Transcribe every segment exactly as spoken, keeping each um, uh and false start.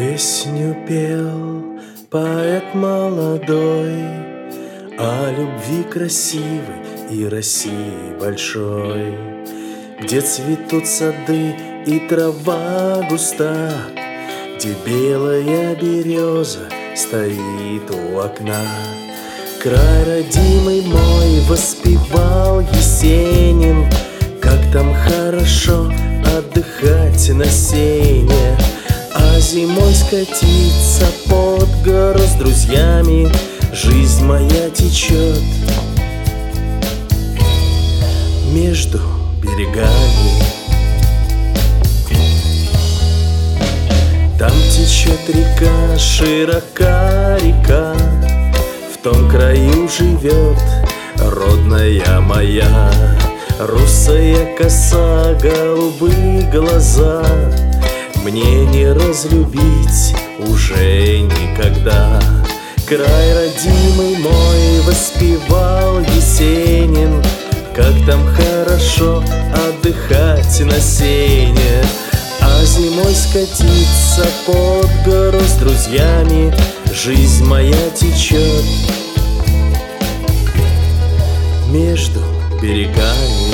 Песню пел поэт молодой о любви красивой и России большой, где цветут сады и трава густа, где белая береза стоит у окна. Край родимый мой воспевал Есенин, как там хорошо отдыхать на сене, а зимой скатиться под гору с друзьями. Жизнь моя течет между берегами. Там течет река, широка река, в том краю живет родная моя. Русая коса, голубые глаза, мне не разлюбить уже никогда. Край родимый мой воспевал Есенин, как там хорошо отдыхать на сене, а зимой скатиться под гору с друзьями. Жизнь моя течет между берегами.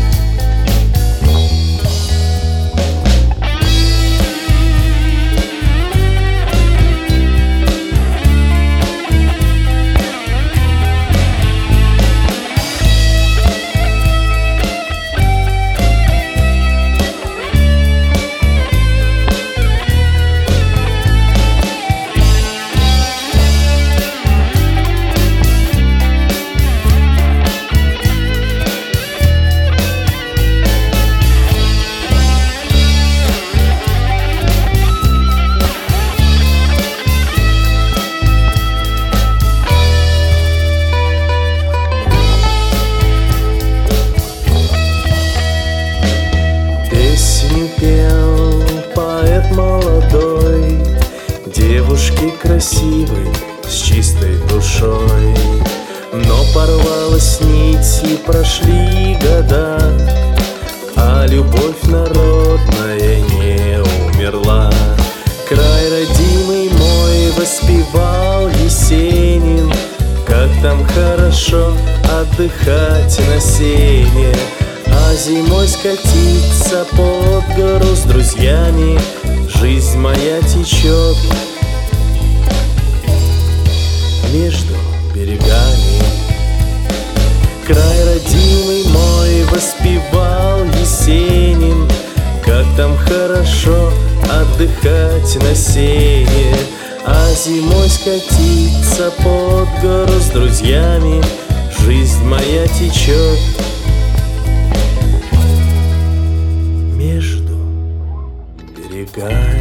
Пел поэт молодой девушки красивой с чистой душой, но порвалась нить и прошли года, а любовь народная не умерла. Край родимый мой воспевал Есенин, как там хорошо отдыхать на сене, а зимой скатиться под гору с друзьями. Жизнь моя течет между берегами. Край родимый мой воспевал Есенин, как там хорошо отдыхать на сене, а зимой скатиться под гору с друзьями. Жизнь моя течет между берегами.